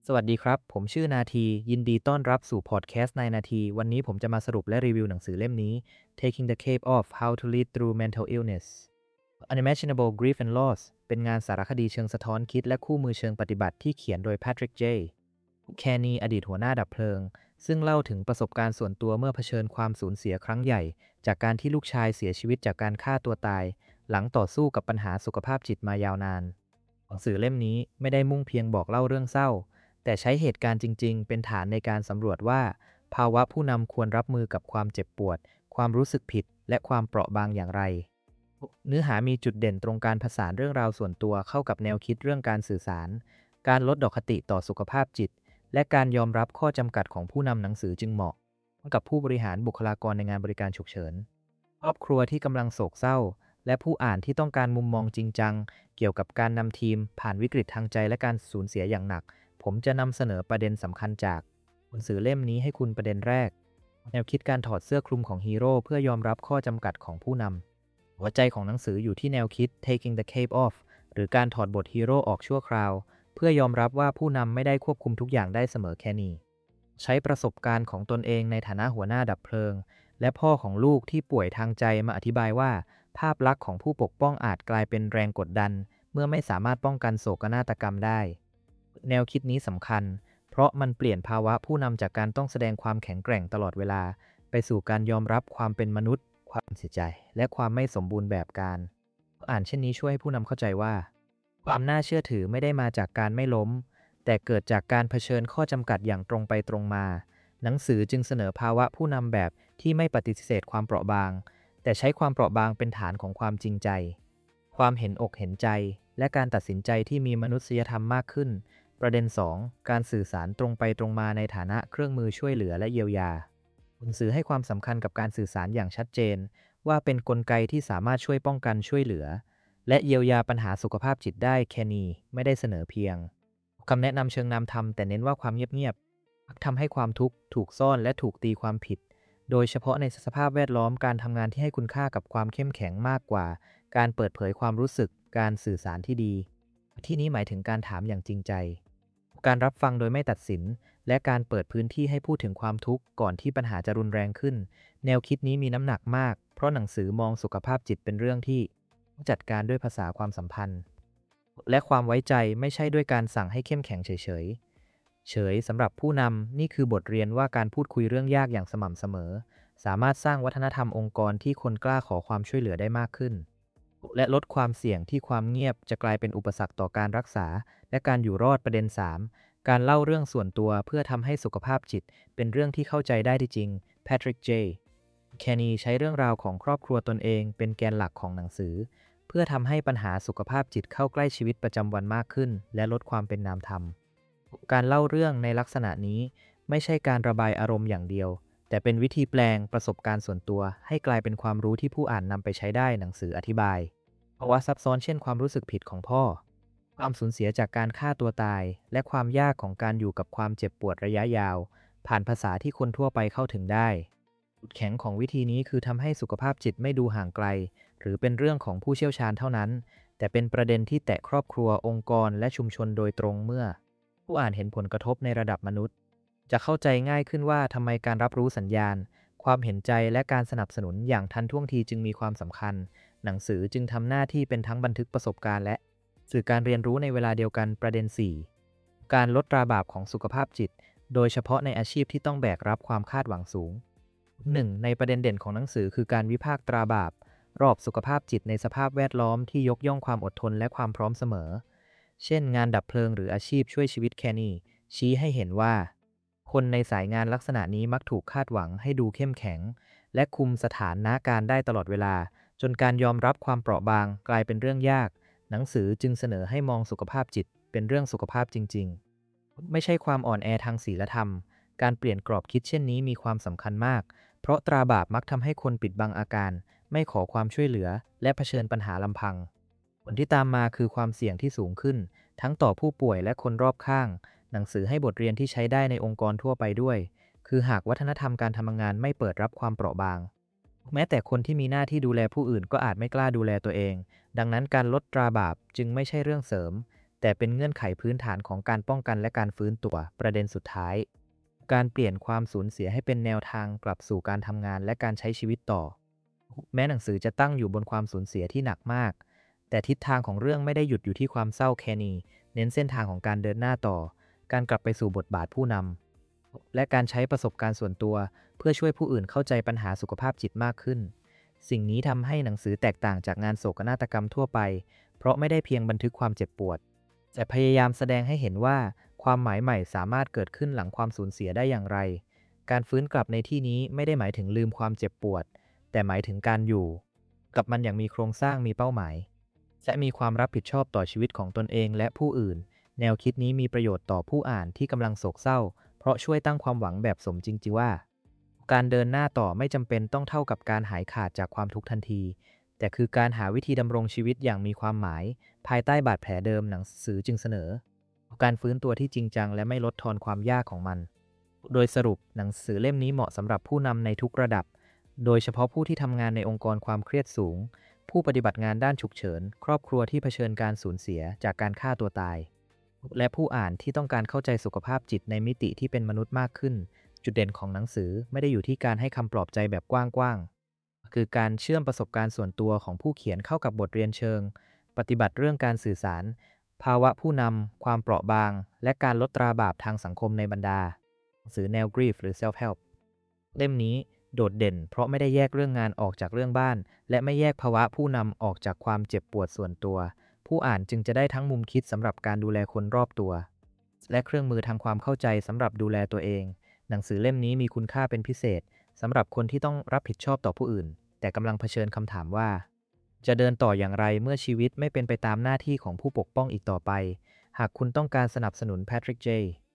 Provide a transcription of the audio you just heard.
สวัสดีครับ ผมชื่อนาทียินดีต้อนรับสู่พอดแคสต์นายนาทีวันนี้ผมจะมาสรุปและรีวิวหนังสือเล่มนี้ Taking the Cape Off How to Lead Through Mental Illness Unimaginable Grief and Loss เป็นงานสารคดีเชิงสะท้อนคิดและคู่มือเชิงปฏิบัติที่เขียนโดย Patrick J. แคนนีอดีตหัวหน้าดับเพลิงซึ่งเล่าถึงประสบการณ์ส่วนตัวเมื่อเผชิญความสูญเสียครั้งใหญ่จากการที่ลูกชายเสียชีวิตจากการฆ่าตัวตายหลังต่อสู้กับปัญหาสุขภาพจิตมายาวนานหนังสือเล่มนี้ไม่ได้มุ่งเพียงบอกเล่าเรื่องเศร้า แต่ใช้เหตุการณ์จริงๆ เป็นฐานในการสำรวจว่าภาวะผู้นำควรรับมือกับความเจ็บปวด ความรู้สึกผิด และความเปราะบางอย่างไร เนื้อหามีจุดเด่นตรงการผสานเรื่องราวส่วนตัวเข้ากับแนวคิดเรื่องการสื่อสาร การลดอคติต่อสุขภาพจิต และการยอมรับข้อจำกัดของผู้นำหนังสือจึงเหมาะกับผู้บริหารบุคลากรในงานบริการฉุกเฉินครอบครัวที่กำลังโศกเศร้า และผู้อ่านที่ต้องการมุมมองจริงจังเกี่ยวกับการนำทีมผ่านวิกฤตทางใจและการสูญเสียอย่างหนัก ผมจะนำเสนอประเด็นสำคัญจากหนังสือเล่มนี้ให้คุณประเด็นแรกแนวคิดการถอดเสื้อคลุมของฮีโร่เพื่อยอมรับข้อจำกัดของผู้นำหัวใจของหนังสืออยู่ที่แนวคิด taking the cape off หรือการถอดบทฮีโร่ออกชั่วคราวเพื่อยอมรับว่าผู้นำไม่ได้ควบคุมทุกอย่างได้เสมอแค่นี้ใช้ประสบการณ์ของตนเองในฐานะหัวหน้าดับเพลิงและพ่อของลูกที่ป่วยทางใจมาอธิบายว่าภาพลักษณ์ของผู้ปกป้องอาจกลายเป็นแรงกดดันเมื่อไม่สามารถป้องกันโศกนาฏกรรมได้แนวคิดนี้สำคัญเพราะมันเปลี่ยนภาวะผู้นำจากการต้องแสดงความแข็งแกร่งตลอดเวลาไปสู่การยอมรับความเป็นมนุษย์ความเสียใจและความไม่สมบูรณ์แบบการอ่านเช่นนี้ช่วยให้ผู้นำเข้าใจว่าความน่าเชื่อถือไม่ได้มาจากการไม่ล้มแต่เกิดจากการเผชิญข้อจำกัดอย่างตรงไปตรงมาหนังสือจึงเสนอภาวะผู้นำแบบที่ไม่ปฏิเสธความเปราะบางแต่ใช้ความเปราะบางเป็นฐานของความจริงใจความเห็นอกเห็นใจและการตัดสินใจที่มีมนุษยธรรมมากขึ้นประเด็น2การสื่อสารตรงไปตรงมาในฐานะเครื่องมือช่วยเหลือและเยียวยาหนังสือให้ความสำคัญกับการสื่อสารอย่างชัดเจนว่าเป็นกลไกที่สามารถช่วยป้องกันช่วยเหลือและเยียวยาปัญหาสุขภาพจิตได้แค่นี้ไม่ได้เสนอเพียงคำแนะนำเชิงนำธรรมแต่เน้นว่าความเงียบๆมักทำให้ความทุกข์ถูกซ่อนและถูกตีความผิดโดยเฉพาะในสภาพแวดล้อมการทำงานที่ให้คุณค่ากับความเข้มแข็งมากกว่าการเปิดเผยความรู้สึกการสื่อสารที่ดีที่นี้หมายถึงการถามอย่างจริงใจการรับฟังโดยไม่ตัดสินและการเปิดพื้นที่ให้พูดถึงความทุกข์ก่อนที่ปัญหาจะรุนแรงขึ้นแนวคิดนี้มีน้ำหนักมากเพราะหนังสือมองสุขภาพจิตเป็นเรื่องที่ต้องจัดการด้วยภาษาความสัมพันธ์และความไว้ใจไม่ใช่ด้วยการสั่งให้เข้มแข็งเฉยสำหรับผู้นำนี่คือบทเรียนว่าการพูดคุยเรื่องยากอย่างสม่ำเสมอสามารถสร้างวัฒนธรรมองค์กรที่คนกล้าขอความช่วยเหลือได้มากขึ้นและลดความเสี่ยงที่ความเงียบจะกลายเป็นอุปสรรคต่อการรักษาและการอยู่รอดประเด็น3การเล่าเรื่องส่วนตัวเพื่อทำให้สุขภาพจิตเป็นเรื่องที่เข้าใจได้จริง Patrick J. แคนนีใช้เรื่องราวของครอบครัวตนเองเป็นแกนหลักของหนังสือเพื่อทำให้ปัญหาสุขภาพจิตเข้าใกล้ชีวิตประจำวันมากขึ้นและลดความเป็นนามธรรมการเล่าเรื่องในลักษณะนี้ไม่ใช่การระบายอารมณ์อย่างเดียวแต่เป็นวิธีแปลงประสบการณ์ส่วนตัวให้กลายเป็นความรู้ที่ผู้อ่านนำไปใช้ได้หนังสืออธิบายภาวะซับซ้อนเช่นความรู้สึกผิดของพ่อความสูญเสียจากการฆ่าตัวตายและความยากของการอยู่กับความเจ็บปวดระยะยาวผ่านภาษาที่คนทั่วไปเข้าถึงได้จุดแข็งของวิธีนี้คือทำให้สุขภาพจิตไม่ดูห่างไกลหรือเป็นเรื่องของผู้เชี่ยวชาญเท่านั้นแต่เป็นประเด็นที่แตะครอบครัวองค์กรและชุมชนโดยตรงเมื่อผู้อ่านเห็นผลกระทบในระดับมนุษย์จะเข้าใจง่ายขึ้นว่าทำไมการรับรู้สัญญาณความเห็นใจและการสนับสนุนอย่างทันท่วงทีจึงมีความสำคัญหนังสือจึงทำหน้าที่เป็นทั้งบันทึกประสบการณ์และสื่อการเรียนรู้ในเวลาเดียวกันประเด็น4การลดตราบาปของสุขภาพจิตโดยเฉพาะในอาชีพที่ต้องแบกรับความคาดหวังสูง1ในประเด็นเด่นของหนังสือคือการวิพากษ์ตราบาปรอบสุขภาพจิตในสภาพแวดล้อมที่ยกย่องความอดทนและความพร้อมเสมอเช่นงานดับเพลิงหรืออาชีพช่วยชีวิตแคนนี่ชี้ให้เห็นว่าคนในสายงานลักษณะนี้มักถูกคาดหวังให้ดูเข้มแข็งและคุมสถานะการได้ตลอดเวลาจนการยอมรับความเปราะบางกลายเป็นเรื่องยากหนังสือจึงเสนอให้มองสุขภาพจิตเป็นเรื่องสุขภาพจริงๆไม่ใช่ความอ่อนแอทางศีลธรรมการเปลี่ยนกรอบคิดเช่นนี้มีความสำคัญมากเพราะตราบาปมักทำให้คนปิดบังอาการไม่ขอความช่วยเหลือและเผชิญปัญหาลำพังผลที่ตามมาคือความเสี่ยงที่สูงขึ้นทั้งต่อผู้ป่วยและคนรอบข้างหนังสือให้บทเรียนที่ใช้ได้ในองค์กรทั่วไปด้วยคือหากวัฒนธรรมการทำงานไม่เปิดรับความเปราะบางแม้แต่คนที่มีหน้าที่ดูแลผู้อื่นก็อาจไม่กล้าดูแลตัวเองดังนั้นการลดตราบาปจึงไม่ใช่เรื่องเสริมแต่เป็นเงื่อนไขพื้นฐานของการป้องกันและการฟื้นตัวประเด็นสุดท้ายการเปลี่ยนความสูญเสียให้เป็นแนวทางกลับสู่การทำงานและการใช้ชีวิตต่อแม้หนังสือจะตั้งอยู่บนความสูญเสียที่หนักมากแต่ทิศทางของเรื่องไม่ได้หยุดอยู่ที่ความเศร้าแค่นี้เน้นเส้นทางของการเดินหน้าต่อการกลับไปสู่บทบาทผู้นำและการใช้ประสบการณ์ส่วนตัวเพื่อช่วยผู้อื่นเข้าใจปัญหาสุขภาพจิตมากขึ้นสิ่งนี้ทำให้หนังสือแตกต่างจากงานโศกนาฏกรรมทั่วไปเพราะไม่ได้เพียงบันทึกความเจ็บปวดแต่พยายามแสดงให้เห็นว่าความหมายใหม่สามารถเกิดขึ้นหลังความสูญเสียได้อย่างไรการฟื้นกลับในที่นี้ไม่ได้หมายถึงลืมความเจ็บปวดแต่หมายถึงการอยู่กับมันอย่างมีโครงสร้างมีเป้าหมายและมีความรับผิดชอบต่อชีวิตของตนเองและผู้อื่นแนวคิดนี้มีประโยชน์ต่อผู้อ่านที่กำลังโศกเศร้าเพราะช่วยตั้งความหวังแบบสมจริงว่าการเดินหน้าต่อไม่จำเป็นต้องเท่ากับการหายขาดจากความทุกข์ทันทีแต่คือการหาวิธีดำรงชีวิตอย่างมีความหมายภายใต้บาดแผลเดิมหนังสือจึงเสนอการฟื้นตัวที่จริงจังและไม่ลดทอนความยากของมันโดยสรุปหนังสือเล่มนี้เหมาะสำหรับผู้นำในทุกระดับโดยเฉพาะผู้ที่ทำงานในองค์กรความเครียดสูงผู้ปฏิบัติงานด้านฉุกเฉินครอบครัวที่เผชิญการสูญเสียจากการฆ่าตัวตายและผู้อ่านที่ต้องการเข้าใจสุขภาพจิตในมิติที่เป็นมนุษย์มากขึ้นจุดเด่นของหนังสือไม่ได้อยู่ที่การให้คำปลอบใจแบบกว้างๆคือการเชื่อมประสบการณ์ส่วนตัวของผู้เขียนเข้ากับบทเรียนเชิงปฏิบัติเรื่องการสื่อสารภาวะผู้นำความเปราะบางและการลดตราบาปทางสังคมในบรรดาหนังสือแนว grief หรือ self help เล่มนี้โดดเด่นเพราะไม่ได้แยกเรื่องงานออกจากเรื่องบ้านและไม่แยกภาวะผู้นำออกจากความเจ็บปวดส่วนตัวผู้อ่านจึงจะได้ทั้งมุมคิดสำหรับการดูแลคนรอบตัวและเครื่องมือทางความเข้าใจสำหรับดูแลตัวเองหนังสือเล่มนี้มีคุณค่าเป็นพิเศษสำหรับคนที่ต้องรับผิดชอบต่อผู้อื่นแต่กำลังเผชิญคำถามว่าจะเดินต่ออย่างไรเมื่อชีวิตไม่เป็นไปตามหน้าที่ของผู้ปกป้องอีกต่อไปหากคุณต้องการสนับสนุน Patrick J